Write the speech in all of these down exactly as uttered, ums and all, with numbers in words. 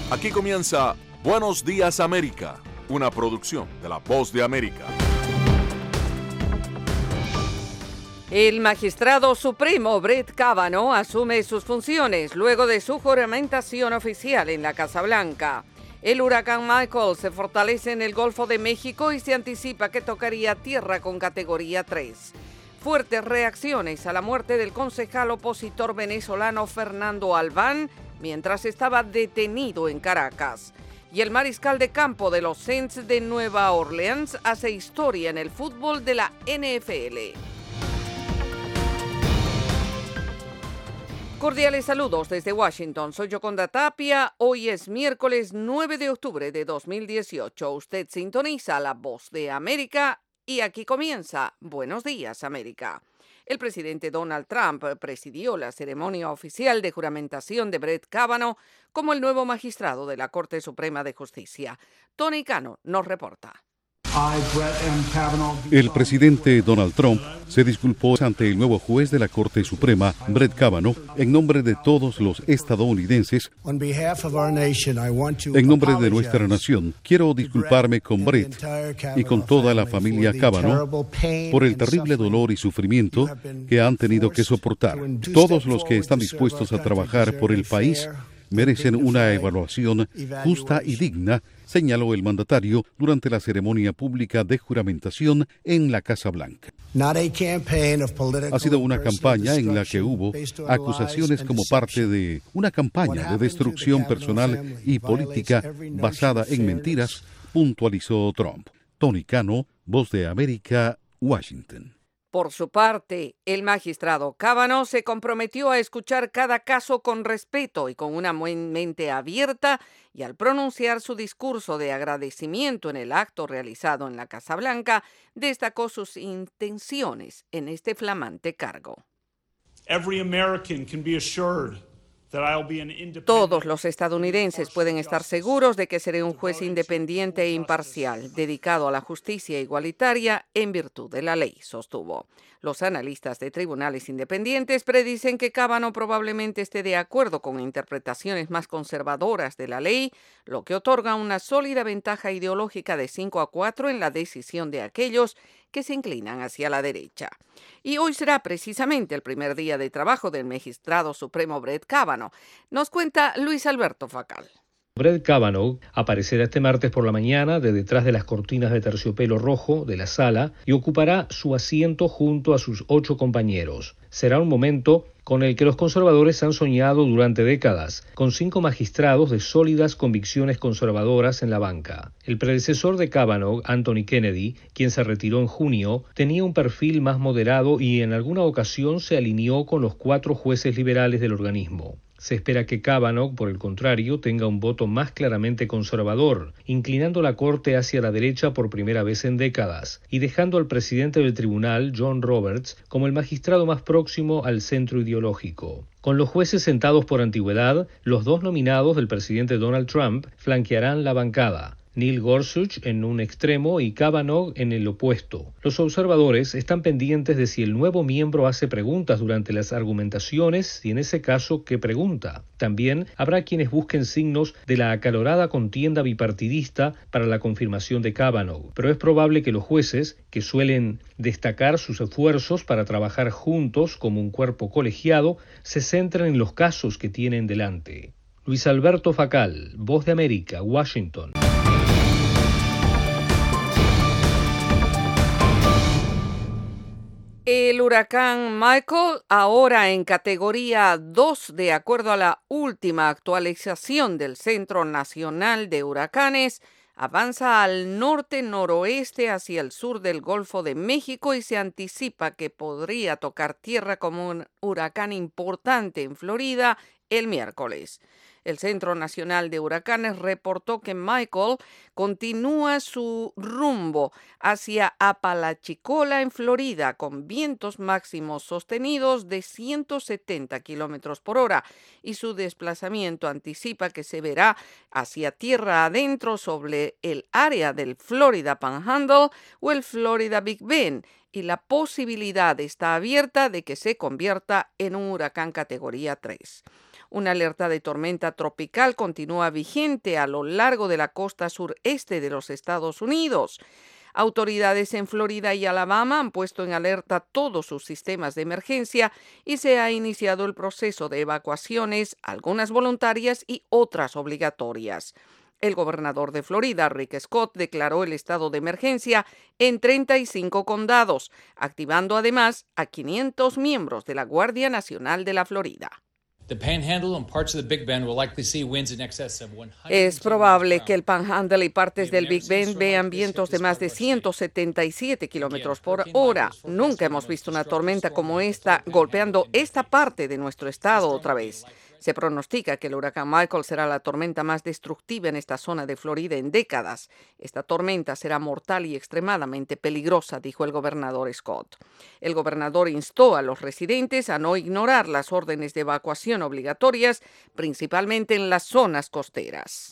Aquí comienza Buenos Días América, una producción de La Voz de América. El magistrado supremo Brett Kavanaugh asume sus funciones luego de su juramentación oficial en la Casa Blanca. El huracán Michael se fortalece en el Golfo de México y se anticipa que tocaría tierra con categoría tres. Fuertes reacciones a la muerte del concejal opositor venezolano Fernando Albán mientras estaba detenido en Caracas. Y el mariscal de campo de los Saints de Nueva Orleans hace historia en el fútbol de la N F L. Cordiales saludos desde Washington. Soy Yoconda Tapia. Hoy es miércoles nueve de octubre de dos mil dieciocho. Usted sintoniza La Voz de América y aquí comienza Buenos Días América. El presidente Donald Trump presidió la ceremonia oficial de juramentación de Brett Kavanaugh como el nuevo magistrado de la Corte Suprema de Justicia. Tony Cano nos reporta. El presidente Donald Trump se disculpó ante el nuevo juez de la Corte Suprema, Brett Kavanaugh, en nombre de todos los estadounidenses. En nombre de nuestra nación, quiero disculparme con Brett y con toda la familia Kavanaugh por el terrible dolor y sufrimiento que han tenido que soportar. Todos los que están dispuestos a trabajar por el país merecen una evaluación justa y digna, señaló el mandatario durante la ceremonia pública de juramentación en la Casa Blanca. Ha sido una campaña en la que hubo acusaciones como parte de una campaña de destrucción personal y política basada en mentiras, puntualizó Trump. Tony Cano, Voz de América, Washington. Por su parte, el magistrado Kavanaugh se comprometió a escuchar cada caso con respeto y con una mente abierta, y al pronunciar su discurso de agradecimiento en el acto realizado en la Casa Blanca, destacó sus intenciones en este flamante cargo. Every American can be assured Todos los estadounidenses pueden estar seguros de que seré un juez independiente e imparcial, dedicado a la justicia igualitaria en virtud de la ley, sostuvo. Los analistas de tribunales independientes predicen que Kavanaugh probablemente esté de acuerdo con interpretaciones más conservadoras de la ley, lo que otorga una sólida ventaja ideológica de cinco a cuatro en la decisión de aquellos que se inclinan hacia la derecha. Y hoy será precisamente el primer día de trabajo del magistrado supremo Brett Kavanaugh. Nos cuenta Luis Alberto Facal. Brett Kavanaugh aparecerá este martes por la mañana de detrás de las cortinas de terciopelo rojo de la sala y ocupará su asiento junto a sus ocho compañeros. Será un momento con el que los conservadores han soñado durante décadas, con cinco magistrados de sólidas convicciones conservadoras en la banca. El predecesor de Kavanaugh, Anthony Kennedy, quien se retiró en junio, tenía un perfil más moderado y en alguna ocasión se alineó con los cuatro jueces liberales del organismo. Se espera que Kavanaugh, por el contrario, tenga un voto más claramente conservador, inclinando la Corte hacia la derecha por primera vez en décadas, y dejando al presidente del tribunal, John Roberts, como el magistrado más próximo al centro ideológico. Con los jueces sentados por antigüedad, los dos nominados del presidente Donald Trump flanquearán la bancada. Neil Gorsuch en un extremo y Kavanaugh en el opuesto. Los observadores están pendientes de si el nuevo miembro hace preguntas durante las argumentaciones y en ese caso, ¿qué pregunta? También habrá quienes busquen signos de la acalorada contienda bipartidista para la confirmación de Kavanaugh, pero es probable que los jueces, que suelen destacar sus esfuerzos para trabajar juntos como un cuerpo colegiado, se centren en los casos que tienen delante. Luis Alberto Facal, Voz de América, Washington. El huracán Michael, ahora en categoría dos, de acuerdo a la última actualización del Centro Nacional de Huracanes, avanza al norte-noroeste hacia el sur del Golfo de México y se anticipa que podría tocar tierra como un huracán importante en Florida el miércoles. El Centro Nacional de Huracanes reportó que Michael continúa su rumbo hacia Apalachicola, en Florida, con vientos máximos sostenidos de ciento setenta kilómetros por hora, y su desplazamiento anticipa que se verá hacia tierra adentro sobre el área del Florida Panhandle o el Florida Big Bend, y la posibilidad está abierta de que se convierta en un huracán categoría tres. Una alerta de tormenta tropical continúa vigente a lo largo de la costa sureste de los Estados Unidos. Autoridades en Florida y Alabama han puesto en alerta todos sus sistemas de emergencia y se ha iniciado el proceso de evacuaciones, algunas voluntarias y otras obligatorias. El gobernador de Florida, Rick Scott, declaró el estado de emergencia en treinta y cinco condados, activando además a quinientos miembros de la Guardia Nacional de la Florida. Es probable que el Panhandle y partes del Big Bend vean vientos de más de ciento setenta y siete kilómetros por hora. Nunca hemos visto una tormenta como esta golpeando esta parte de nuestro estado otra vez. Se pronostica que el huracán Michael será la tormenta más destructiva en esta zona de Florida en décadas. Esta tormenta será mortal y extremadamente peligrosa, dijo el gobernador Scott. El gobernador instó a los residentes a no ignorar las órdenes de evacuación obligatorias, principalmente en las zonas costeras.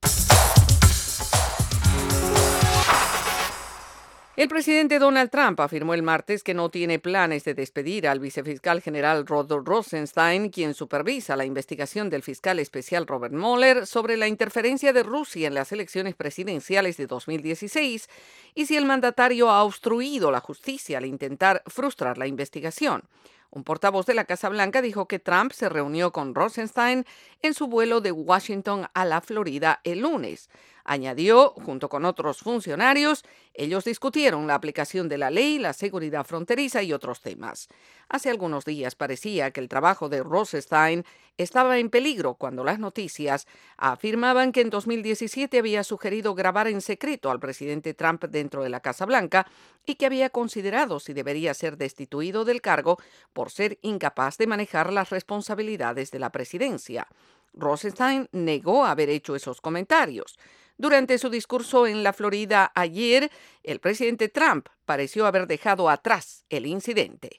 El presidente Donald Trump afirmó el martes que no tiene planes de despedir al vicefiscal general Rod Rosenstein, quien supervisa la investigación del fiscal especial Robert Mueller sobre la interferencia de Rusia en las elecciones presidenciales de dos mil dieciséis y si el mandatario ha obstruido la justicia al intentar frustrar la investigación. Un portavoz de la Casa Blanca dijo que Trump se reunió con Rosenstein en su vuelo de Washington a la Florida el lunes. Añadió, junto con otros funcionarios, ellos discutieron la aplicación de la ley, la seguridad fronteriza y otros temas. Hace algunos días parecía que el trabajo de Rosenstein estaba en peligro cuando las noticias afirmaban que en dos mil diecisiete había sugerido grabar en secreto al presidente Trump dentro de la Casa Blanca y que había considerado si debería ser destituido del cargo por ser incapaz de manejar las responsabilidades de la presidencia. Rosenstein negó haber hecho esos comentarios. Durante su discurso en la Florida ayer, el presidente Trump pareció haber dejado atrás el incidente.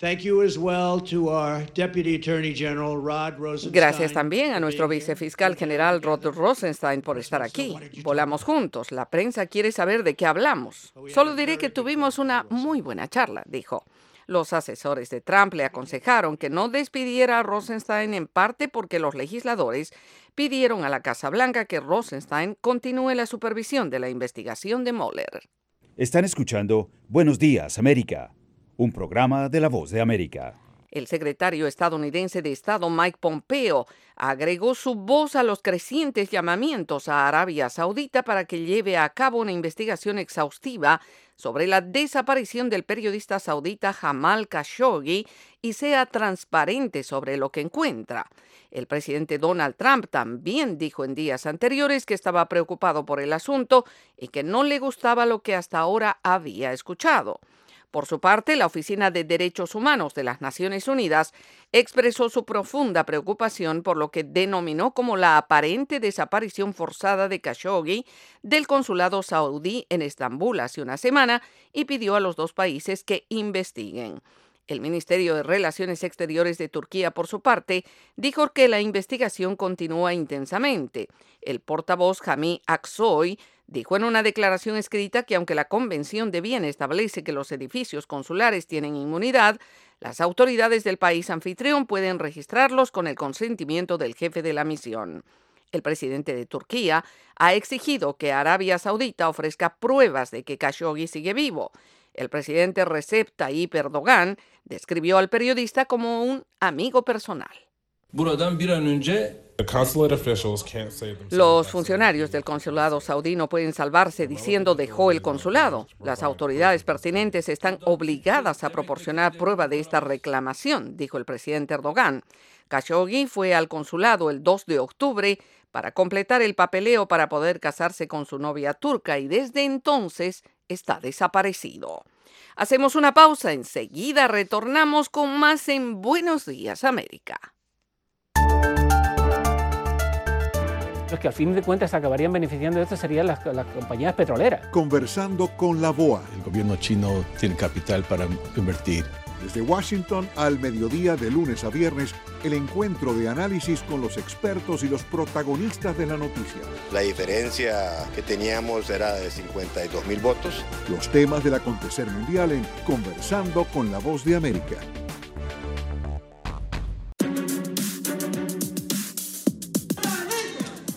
Gracias también a nuestro vicefiscal general Rod Rosenstein por estar aquí. Volamos juntos. La prensa quiere saber de qué hablamos. Solo diré que tuvimos una muy buena charla, dijo. Los asesores de Trump le aconsejaron que no despidiera a Rosenstein en parte porque los legisladores pidieron a la Casa Blanca que Rosenstein continúe la supervisión de la investigación de Mueller. Están escuchando Buenos Días, América, un programa de La Voz de América. El secretario estadounidense de Estado Mike Pompeo agregó su voz a los crecientes llamamientos a Arabia Saudita para que lleve a cabo una investigación exhaustiva sobre la desaparición del periodista saudita Jamal Khashoggi y sea transparente sobre lo que encuentra. El presidente Donald Trump también dijo en días anteriores que estaba preocupado por el asunto y que no le gustaba lo que hasta ahora había escuchado. Por su parte, la Oficina de Derechos Humanos de las Naciones Unidas expresó su profunda preocupación por lo que denominó como la aparente desaparición forzada de Khashoggi del consulado saudí en Estambul hace una semana y pidió a los dos países que investiguen. El Ministerio de Relaciones Exteriores de Turquía, por su parte, dijo que la investigación continúa intensamente. El portavoz Hami Aksoy dijo en una declaración escrita que aunque la Convención de Viena establece que los edificios consulares tienen inmunidad, las autoridades del país anfitrión pueden registrarlos con el consentimiento del jefe de la misión. El presidente de Turquía ha exigido que Arabia Saudita ofrezca pruebas de que Khashoggi sigue vivo. El presidente Recep Tayyip Erdogan describió al periodista como un amigo personal. Los funcionarios del consulado saudí no pueden salvarse diciendo dejó el consulado. Las autoridades pertinentes están obligadas a proporcionar prueba de esta reclamación, dijo el presidente Erdogan. Khashoggi fue al consulado el dos de octubre para completar el papeleo para poder casarse con su novia turca y desde entonces está desaparecido. Hacemos una pausa, enseguida retornamos con más en Buenos Días, América. Los que al fin de cuentas acabarían beneficiando de esto serían las, las compañías petroleras. Conversando con la B O A. El gobierno chino tiene capital para invertir. Desde Washington al mediodía de lunes a viernes, el encuentro de análisis con los expertos y los protagonistas de la noticia. La diferencia que teníamos era de cincuenta y dos mil votos. Los temas del acontecer mundial en Conversando con la Voz de América.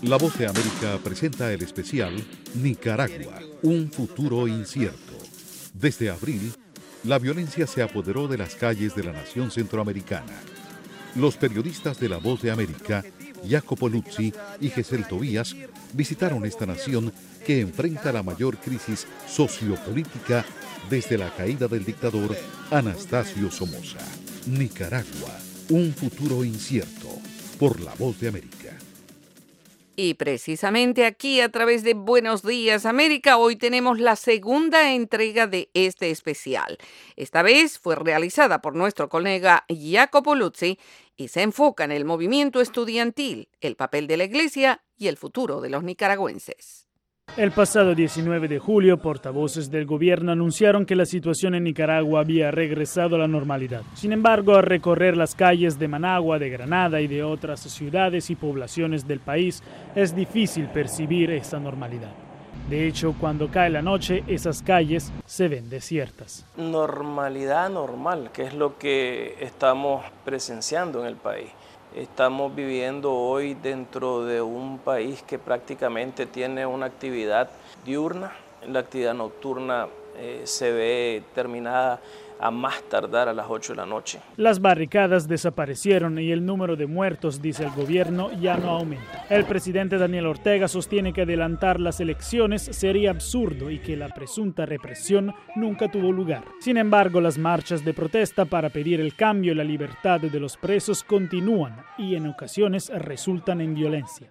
La Voz de América presenta el especial Nicaragua, un futuro incierto. Desde abril, la violencia se apoderó de las calles de la nación centroamericana. Los periodistas de La Voz de América, Jacopo Luzzi y Gesell Tobías, visitaron esta nación que enfrenta la mayor crisis sociopolítica desde la caída del dictador Anastasio Somoza. Nicaragua, un futuro incierto, por La Voz de América. Y precisamente aquí, a través de Buenos Días América, hoy tenemos la segunda entrega de este especial. Esta vez fue realizada por nuestro colega Jacopo Luzzi y se enfoca en el movimiento estudiantil, el papel de la Iglesia y el futuro de los nicaragüenses. El pasado diecinueve de julio, portavoces del gobierno anunciaron que la situación en Nicaragua había regresado a la normalidad. Sin embargo, al recorrer las calles de Managua, de Granada y de otras ciudades y poblaciones del país, es difícil percibir esa normalidad. De hecho, cuando cae la noche, esas calles se ven desiertas. Normalidad normal, que es lo que estamos presenciando en el país. Estamos viviendo hoy dentro de un país que prácticamente tiene una actividad diurna. La actividad nocturna eh, se ve terminada a más tardar a las ocho de la noche. Las barricadas desaparecieron y el número de muertos, dice el gobierno, ya no aumenta. El presidente Daniel Ortega sostiene que adelantar las elecciones sería absurdo y que la presunta represión nunca tuvo lugar. Sin embargo, las marchas de protesta para pedir el cambio y la libertad de los presos continúan y en ocasiones resultan en violencia.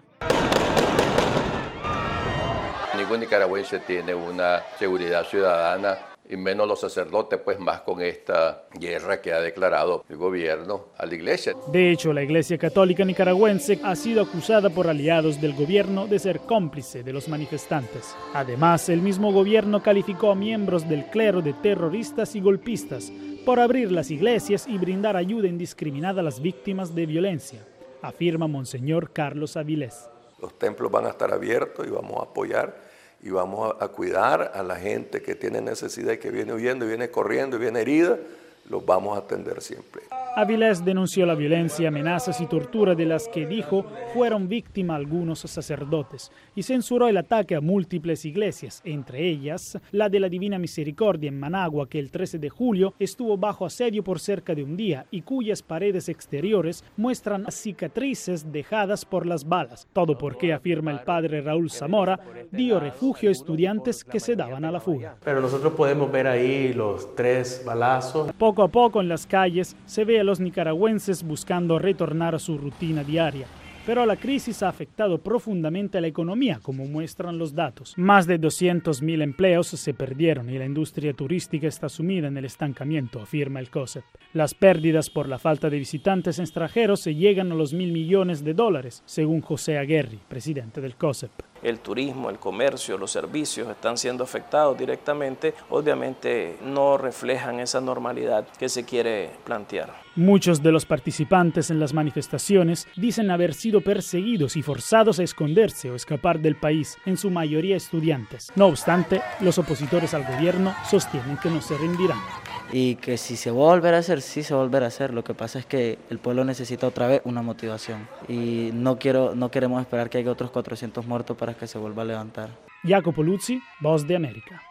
Ningún nicaragüense tiene una seguridad ciudadana, y menos los sacerdotes, pues más con esta guerra que ha declarado el gobierno a la iglesia. De hecho, la Iglesia Católica Nicaragüense ha sido acusada por aliados del gobierno de ser cómplice de los manifestantes. Además, el mismo gobierno calificó a miembros del clero de terroristas y golpistas por abrir las iglesias y brindar ayuda indiscriminada a las víctimas de violencia, afirma Monseñor Carlos Avilés. Los templos van a estar abiertos y vamos a apoyar y vamos a, a cuidar a la gente que tiene necesidad y que viene huyendo y viene corriendo y viene herida, los vamos a atender siempre. Avilés denunció la violencia, amenazas y tortura de las que dijo fueron víctimas algunos sacerdotes y censuró el ataque a múltiples iglesias, entre ellas la de la Divina Misericordia en Managua, que el trece de julio estuvo bajo asedio por cerca de un día y cuyas paredes exteriores muestran cicatrices dejadas por las balas. Todo porque, afirma el padre Raúl Zamora, dio refugio a estudiantes que se daban a la fuga. Pero nosotros podemos ver ahí los tres balazos. Poco a poco en las calles se ve a los nicaragüenses buscando retornar a su rutina diaria. Pero la crisis ha afectado profundamente a la economía, como muestran los datos. Más de doscientos mil empleos se perdieron y la industria turística está sumida en el estancamiento, afirma el COSEP. Las pérdidas por la falta de visitantes extranjeros se llegan a los mil millones de dólares, según José Aguerri, presidente del COSEP. El turismo, el comercio, los servicios están siendo afectados directamente, obviamente no reflejan esa normalidad que se quiere plantear. Muchos de los participantes en las manifestaciones dicen haber sido perseguidos y forzados a esconderse o escapar del país, en su mayoría estudiantes. No obstante, los opositores al gobierno sostienen que no se rendirán. Y que si se va a volver a hacer, sí se va a volver a hacer. Lo que pasa es que el pueblo necesita otra vez una motivación. Y no, quiero, no queremos esperar que haya otros cuatrocientos muertos para que se vuelva a levantar. Jacopo Luzzi, Voz de América.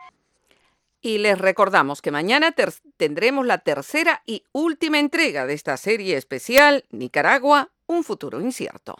Y les recordamos que mañana ter- tendremos la tercera y última entrega de esta serie especial, Nicaragua, un futuro incierto.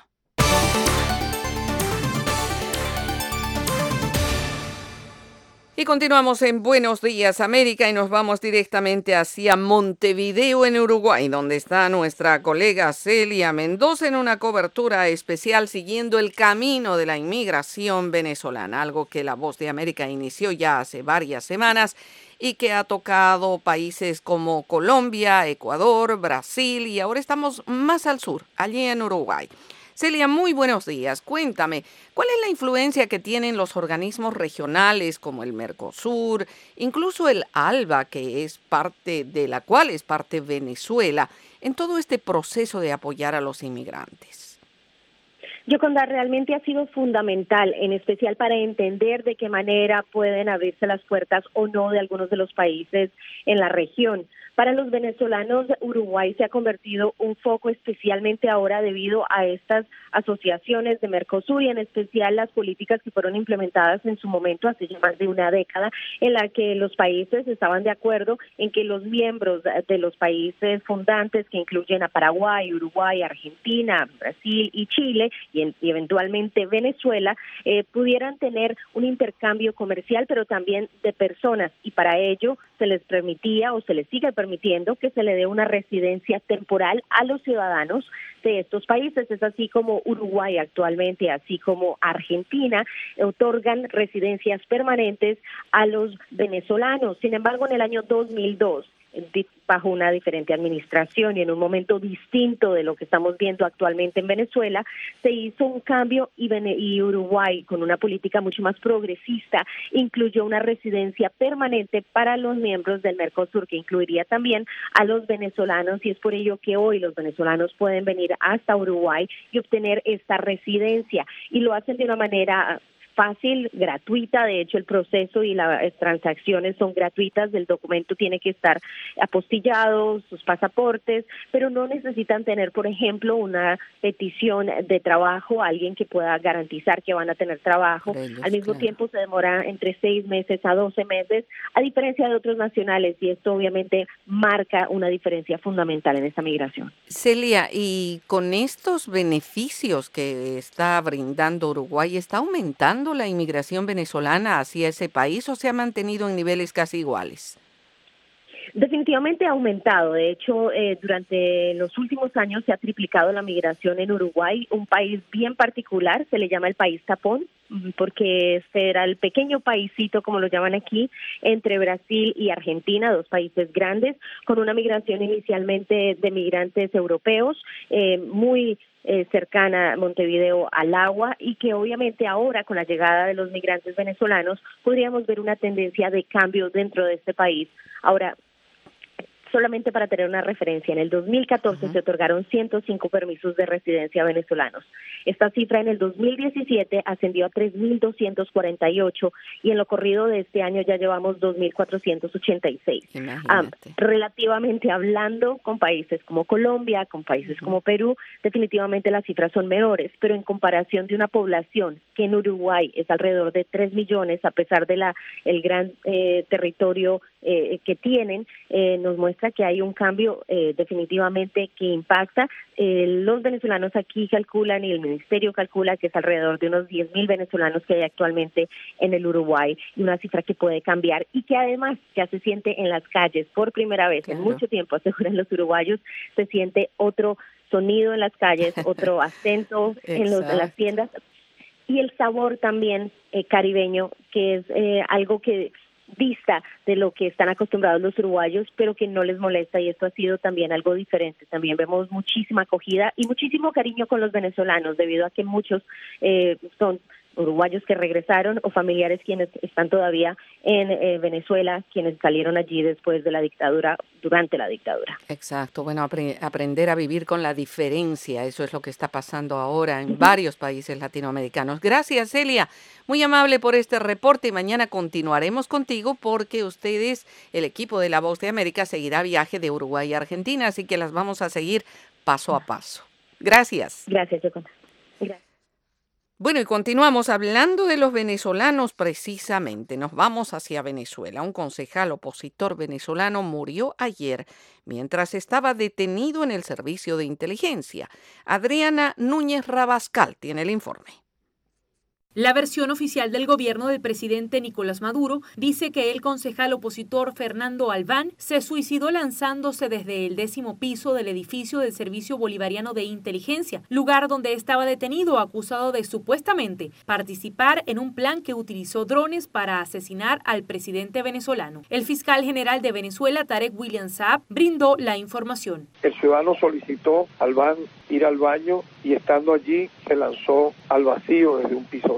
Y continuamos en Buenos Días América y nos vamos directamente hacia Montevideo, en Uruguay, donde está nuestra colega Celia Mendoza en una cobertura especial siguiendo el camino de la inmigración venezolana, algo que La Voz de América inició ya hace varias semanas y que ha tocado países como Colombia, Ecuador, Brasil y ahora estamos más al sur, allí en Uruguay. Celia, muy buenos días. Cuéntame, ¿cuál es la influencia que tienen los organismos regionales como el Mercosur, incluso el ALBA, que es parte de la cual es parte Venezuela, en todo este proceso de apoyar a los inmigrantes? Yoconda, realmente ha sido fundamental, en especial para entender de qué manera pueden abrirse las puertas o no de algunos de los países en la región. Para los venezolanos, Uruguay se ha convertido un foco especialmente ahora debido a estas asociaciones de Mercosur y en especial las políticas que fueron implementadas en su momento hace ya más de una década, en la que los países estaban de acuerdo en que los miembros de los países fundantes, que incluyen a Paraguay, Uruguay, Argentina, Brasil y Chile, y, en, y eventualmente Venezuela, eh, pudieran tener un intercambio comercial, pero también de personas, y para ello se les permitía o se les sigue permitiendo que se le dé una residencia temporal a los ciudadanos de estos países. Es así como Uruguay actualmente, así como Argentina, otorgan residencias permanentes a los venezolanos. Sin embargo, en el año dos mil dos, bajo una diferente administración y en un momento distinto de lo que estamos viendo actualmente en Venezuela, se hizo un cambio y, y Uruguay, con una política mucho más progresista, incluyó una residencia permanente para los miembros del Mercosur, que incluiría también a los venezolanos, y es por ello que hoy los venezolanos pueden venir hasta Uruguay y obtener esta residencia, y lo hacen de una manera fácil, gratuita. De hecho, el proceso y las transacciones son gratuitas. El documento tiene que estar apostillado, sus pasaportes, pero no necesitan tener, por ejemplo, una petición de trabajo, alguien que pueda garantizar que van a tener trabajo. Ellos, Al mismo claro. tiempo, se demora entre seis meses a doce meses, a diferencia de otros nacionales, y esto obviamente marca una diferencia fundamental en esta migración. Celia, y con estos beneficios que está brindando Uruguay, ¿está aumentando la inmigración venezolana hacia ese país o se ha mantenido en niveles casi iguales? Definitivamente ha aumentado. De hecho, eh, durante los últimos años se ha triplicado la migración en Uruguay, un país bien particular, se le llama el país tapón, porque este era el pequeño paísito, como lo llaman aquí, entre Brasil y Argentina, dos países grandes, con una migración inicialmente de migrantes europeos, eh, muy eh, cercana a Montevideo al agua, y que obviamente ahora, con la llegada de los migrantes venezolanos, podríamos ver una tendencia de cambio dentro de este país. Ahora, solamente para tener una referencia, en el dos mil catorce uh-huh. se otorgaron ciento cinco permisos de residencia a venezolanos. Esta cifra en el dos mil diecisiete ascendió a tres mil doscientos cuarenta y ocho y en lo corrido de este año ya llevamos dos mil cuatrocientos ochenta y seis. Um, relativamente hablando, con países como Colombia, con países uh-huh. como Perú, definitivamente las cifras son menores, pero en comparación de una población que en Uruguay es alrededor de tres millones, a pesar de la el gran eh, territorio eh, que tienen, eh, nos muestra que hay un cambio eh, definitivamente que impacta. Eh, los venezolanos aquí calculan, y el ministerio calcula, que es alrededor de unos diez mil venezolanos que hay actualmente en el Uruguay, y una cifra que puede cambiar y que además ya se siente en las calles por primera vez claro. en mucho tiempo, aseguran los uruguayos, se siente otro sonido en las calles, otro acento en, los, en las tiendas, y el sabor también eh, caribeño, que es eh, algo que dista de lo que están acostumbrados los uruguayos, pero que no les molesta, y esto ha sido también algo diferente. También vemos muchísima acogida y muchísimo cariño con los venezolanos, debido a que muchos eh, son uruguayos que regresaron o familiares quienes están todavía en eh, Venezuela, quienes salieron allí después de la dictadura, durante la dictadura. Exacto, bueno, apre- aprender a vivir con la diferencia, eso es lo que está pasando ahora en uh-huh. varios países latinoamericanos. Gracias, Celia, muy amable por este reporte, y mañana continuaremos contigo porque ustedes, el equipo de La Voz de América, seguirá viaje de Uruguay a Argentina, así que las vamos a seguir paso a paso. Gracias. Gracias, Yoconda. Gracias. Bueno, y continuamos hablando de los venezolanos precisamente. Nos vamos hacia Venezuela. Un concejal opositor venezolano murió ayer mientras estaba detenido en el servicio de inteligencia. Adriana Núñez Rabascal tiene el informe. La versión oficial del gobierno del presidente Nicolás Maduro dice que el concejal opositor Fernando Albán se suicidó lanzándose desde el décimo piso del edificio del Servicio Bolivariano de Inteligencia, lugar donde estaba detenido acusado de supuestamente participar en un plan que utilizó drones para asesinar al presidente venezolano. El fiscal general de Venezuela, Tarek William Saab, brindó la información. El ciudadano solicitó a Albán ir al baño y estando allí se lanzó al vacío desde un piso diez.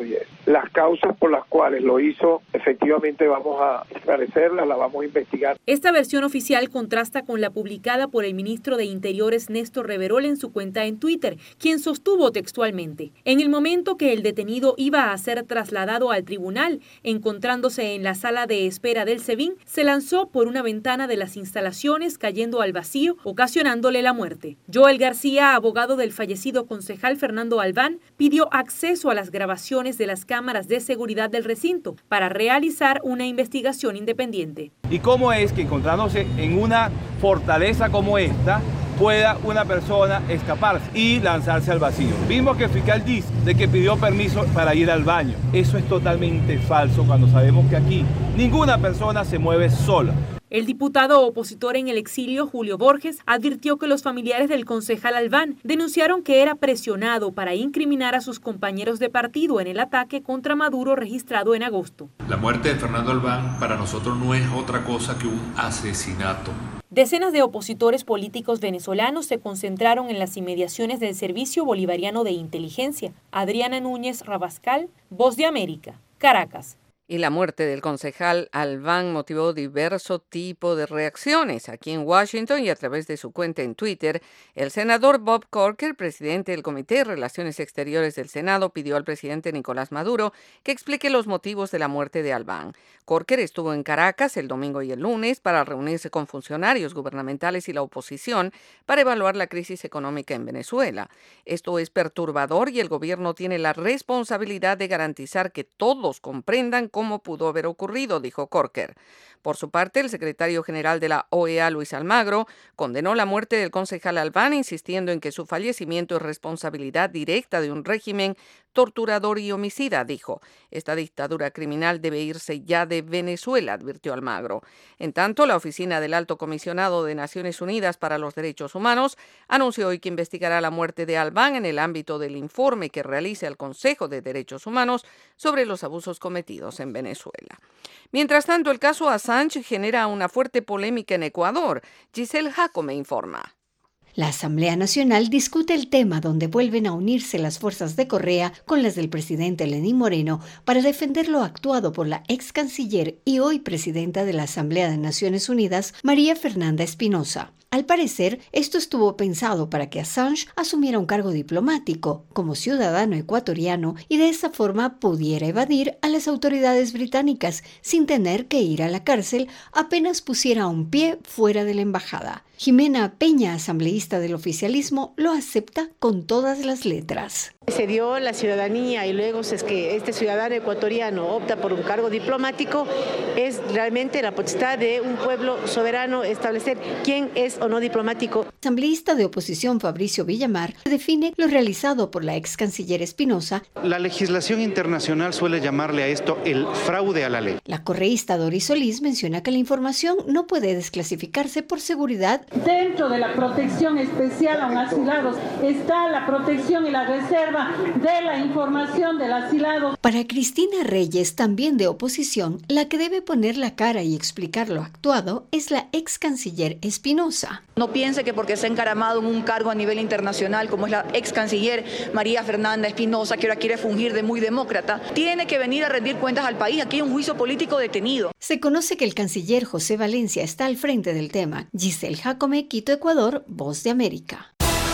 Las causas por las cuales lo hizo, efectivamente vamos a esclarecerlas, las vamos a investigar. Esta versión oficial contrasta con la publicada por el ministro de Interiores Néstor Reverol en su cuenta en Twitter, quien sostuvo textualmente: en el momento que el detenido iba a ser trasladado al tribunal, encontrándose en la sala de espera del SEBIN, se lanzó por una ventana de las instalaciones, cayendo al vacío, ocasionándole la muerte. Joel García, abogado del fallecido concejal Fernando Albán, pidió acceso a las grabaciones de las cámaras de seguridad del recinto para realizar una investigación independiente. ¿Y cómo es que encontrándose en una fortaleza como esta, pueda una persona escaparse y lanzarse al vacío? Vimos que el fiscal dice de que pidió permiso para ir al baño. Eso es totalmente falso cuando sabemos que aquí ninguna persona se mueve sola. El diputado opositor en el exilio, Julio Borges, advirtió que los familiares del concejal Albán denunciaron que era presionado para incriminar a sus compañeros de partido en el ataque contra Maduro registrado en agosto. La muerte de Fernando Albán para nosotros no es otra cosa que un asesinato. Decenas de opositores políticos venezolanos se concentraron en las inmediaciones del Servicio Bolivariano de Inteligencia. Adriana Núñez Rabascal, Voz de América, Caracas. Y la muerte del concejal Albán motivó diverso tipo de reacciones. Aquí en Washington y a través de su cuenta en Twitter, el senador Bob Corker, presidente del Comité de Relaciones Exteriores del Senado, pidió al presidente Nicolás Maduro que explique los motivos de la muerte de Albán. Corker estuvo en Caracas el domingo y el lunes para reunirse con funcionarios gubernamentales y la oposición para evaluar la crisis económica en Venezuela. Esto es perturbador y el gobierno tiene la responsabilidad de garantizar que todos comprendan cómo pudo haber ocurrido, dijo Corker. Por su parte, el secretario general de la O E A, Luis Almagro, condenó la muerte del concejal Albán, insistiendo en que su fallecimiento es responsabilidad directa de un régimen torturador y homicida, dijo. Esta dictadura criminal debe irse ya de Venezuela, advirtió Almagro. En tanto, la Oficina del Alto Comisionado de Naciones Unidas para los Derechos Humanos anunció hoy que investigará la muerte de Albán en el ámbito del informe que realiza el Consejo de Derechos Humanos sobre los abusos cometidos en Venezuela. Mientras tanto, el caso Assange genera una fuerte polémica en Ecuador. Giselle Jacome informa. La Asamblea Nacional discute el tema donde vuelven a unirse las fuerzas de Correa con las del presidente Lenín Moreno para defender lo actuado por la ex canciller y hoy presidenta de la Asamblea de Naciones Unidas, María Fernanda Espinosa. Al parecer, esto estuvo pensado para que Assange asumiera un cargo diplomático como ciudadano ecuatoriano y de esa forma pudiera evadir a las autoridades británicas sin tener que ir a la cárcel apenas pusiera un pie fuera de la embajada. Jimena Peña, asambleísta del oficialismo, lo acepta con todas las letras. Se dio la ciudadanía y luego es que este ciudadano ecuatoriano opta por un cargo diplomático, es realmente la potestad de un pueblo soberano establecer quién es o no diplomático. El asambleísta de oposición Fabricio Villamar define lo realizado por la ex canciller Espinosa. La legislación internacional suele llamarle a esto el fraude a la ley. La correísta Doris Solís menciona que la información no puede desclasificarse por seguridad. Dentro de la protección especial a un asilado está la protección y la reserva de la información del asilado. Para Cristina Reyes, también de oposición, la que debe poner la cara y explicar lo actuado es la ex canciller Espinosa. No piense que porque se ha encaramado en un cargo a nivel internacional, como es la ex canciller María Fernanda Espinosa, que ahora quiere fungir de muy demócrata, tiene que venir a rendir cuentas al país. Aquí hay un juicio político detenido. Se conoce que el canciller José Valencia está al frente del tema. Giselle Jacome, Quito, Ecuador, Voz de América.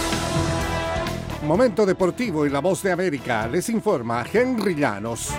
Momento deportivo y la Voz de América les informa Henry Llanos.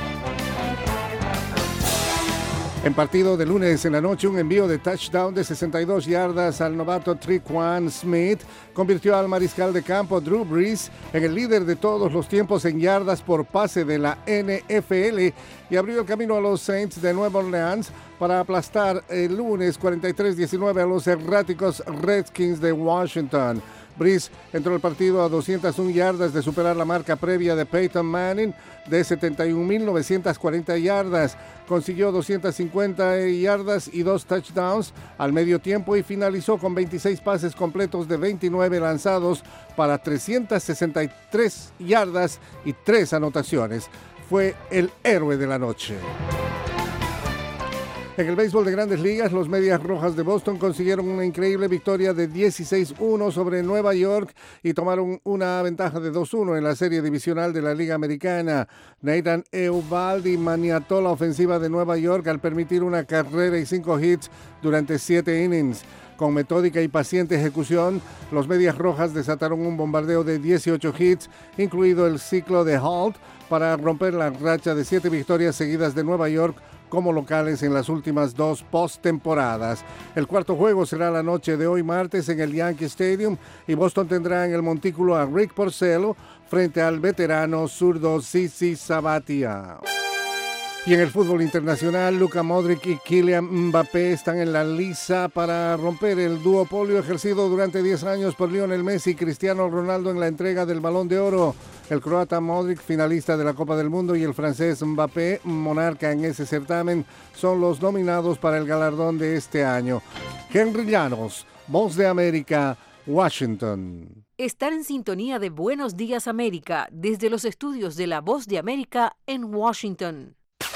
En partido de lunes en la noche, un envío de touchdown de sesenta y dos yardas al novato Tre'Quan Smith convirtió al mariscal de campo Drew Brees en el líder de todos los tiempos en yardas por pase de la N F L y abrió el camino a los Saints de Nueva Orleans para aplastar el lunes cuarenta y tres diecinueve a los erráticos Redskins de Washington. Brees entró al partido a doscientas una yardas de superar la marca previa de Peyton Manning de setenta y una mil novecientas cuarenta yardas. Consiguió doscientas cincuenta yardas y dos touchdowns al medio tiempo y finalizó con veintiséis pases completos de veintinueve lanzados para trescientas sesenta y tres yardas y tres anotaciones. Fue el héroe de la noche. En el béisbol de Grandes Ligas, los Medias Rojas de Boston consiguieron una increíble victoria de dieciséis uno sobre Nueva York y tomaron una ventaja de dos uno en la serie divisional de la Liga Americana. Nathan Eovaldi maniató la ofensiva de Nueva York al permitir una carrera y cinco hits durante siete innings. Con metódica y paciente ejecución, los Medias Rojas desataron un bombardeo de dieciocho hits, incluido el ciclo de Holt, para romper la racha de siete victorias seguidas de Nueva York como locales en las últimas dos postemporadas. El cuarto juego será la noche de hoy martes en el Yankee Stadium y Boston tendrá en el montículo a Rick Porcello frente al veterano zurdo Sisi Sabathia. Y en el fútbol internacional, Luka Modric y Kylian Mbappé están en la lisa para romper el duopolio ejercido durante diez años por Lionel Messi y Cristiano Ronaldo en la entrega del Balón de Oro. El croata Modric, finalista de la Copa del Mundo, y el francés Mbappé, monarca en ese certamen, son los nominados para el galardón de este año. Henry Llanos, Voz de América, Washington. Están en sintonía de Buenos Días América desde los estudios de La Voz de América en Washington.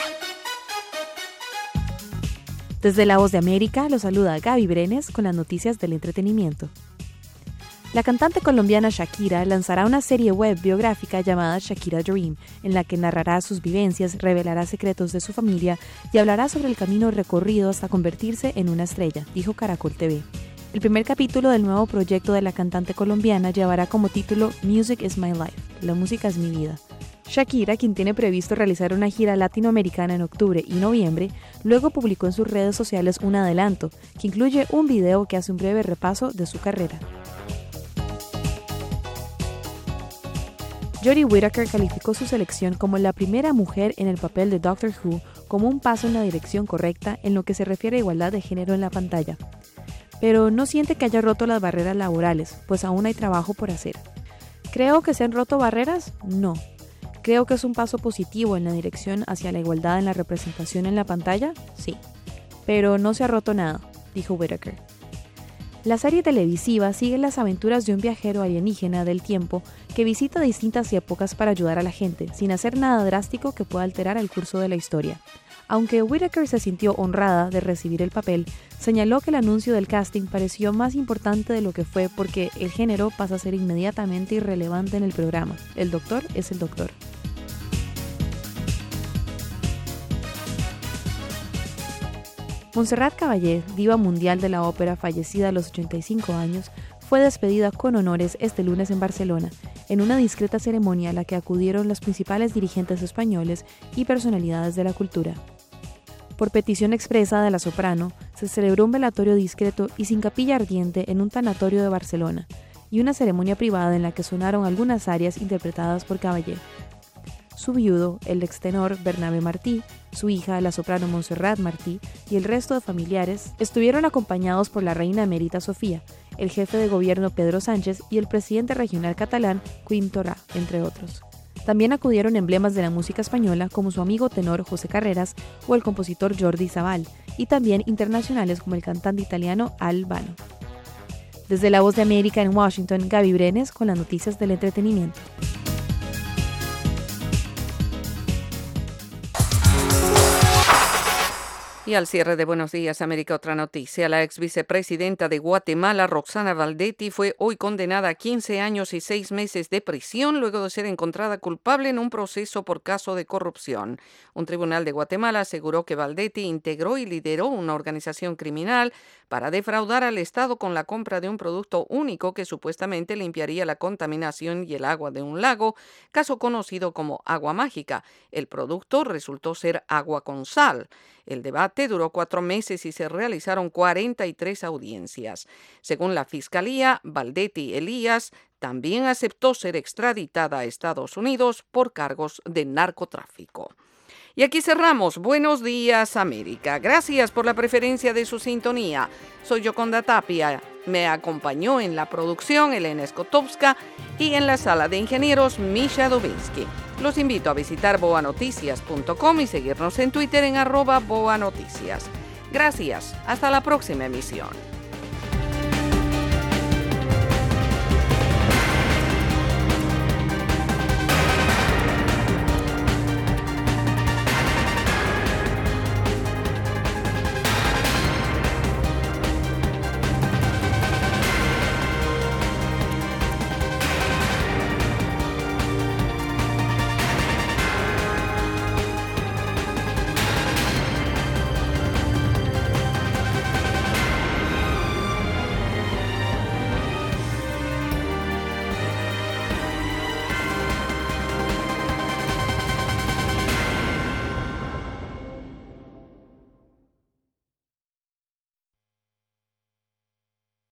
Desde La Voz de América los saluda Gaby Brenes con las noticias del entretenimiento. La cantante colombiana Shakira lanzará una serie web biográfica llamada Shakira Dream, en la que narrará sus vivencias, revelará secretos de su familia y hablará sobre el camino recorrido hasta convertirse en una estrella, dijo Caracol T V. El primer capítulo del nuevo proyecto de la cantante colombiana llevará como título Music is my life, la música es mi vida. Shakira, quien tiene previsto realizar una gira latinoamericana en octubre y noviembre, luego publicó en sus redes sociales un adelanto, que incluye un video que hace un breve repaso de su carrera. Jodie Whittaker calificó su selección como la primera mujer en el papel de Doctor Who como un paso en la dirección correcta en lo que se refiere a igualdad de género en la pantalla. Pero no siente que haya roto las barreras laborales, pues aún hay trabajo por hacer. ¿Creo que se han roto barreras? No. ¿Creo que es un paso positivo en la dirección hacia la igualdad en la representación en la pantalla? Sí. Pero no se ha roto nada, dijo Whittaker. La serie televisiva sigue las aventuras de un viajero alienígena del tiempo que visita distintas épocas para ayudar a la gente, sin hacer nada drástico que pueda alterar el curso de la historia. Aunque Whittaker se sintió honrada de recibir el papel, señaló que el anuncio del casting pareció más importante de lo que fue porque el género pasa a ser inmediatamente irrelevante en el programa. El doctor es el doctor. Montserrat Caballé, diva mundial de la ópera fallecida a los ochenta y cinco años, fue despedida con honores este lunes en Barcelona, en una discreta ceremonia a la que acudieron los principales dirigentes españoles y personalidades de la cultura. Por petición expresa de la soprano, se celebró un velatorio discreto y sin capilla ardiente en un tanatorio de Barcelona, y una ceremonia privada en la que sonaron algunas arias interpretadas por Caballé. Su viudo, el extenor Bernabé Martí, su hija, la soprano Montserrat Martí, y el resto de familiares estuvieron acompañados por la reina emérita Sofía, el jefe de gobierno Pedro Sánchez y el presidente regional catalán Quim Torra, entre otros. También acudieron emblemas de la música española como su amigo tenor José Carreras o el compositor Jordi Sabal, y también internacionales como el cantante italiano Al Bano. Desde La Voz de América en Washington, Gaby Brenes con las noticias del entretenimiento. Y al cierre de Buenos Días América, otra noticia. La ex vicepresidenta de Guatemala, Roxana Valdetti, fue hoy condenada a quince años y seis meses de prisión luego de ser encontrada culpable en un proceso por caso de corrupción. Un tribunal de Guatemala aseguró que Valdetti integró y lideró una organización criminal para defraudar al Estado con la compra de un producto único que supuestamente limpiaría la contaminación y el agua de un lago, caso conocido como agua mágica. El producto resultó ser agua con sal. El debate duró cuatro meses y se realizaron cuarenta y tres audiencias. Según la Fiscalía, Valdetti Elías también aceptó ser extraditada a Estados Unidos por cargos de narcotráfico. Y aquí cerramos. Buenos Días América. Gracias por la preferencia de su sintonía. Soy Yoconda Tapia. Me acompañó en la producción Elena Skotowska y en la sala de ingenieros Misha Dubinsky. Los invito a visitar boa noticias punto com y seguirnos en Twitter en arroba boanoticias. Gracias. Hasta la próxima emisión.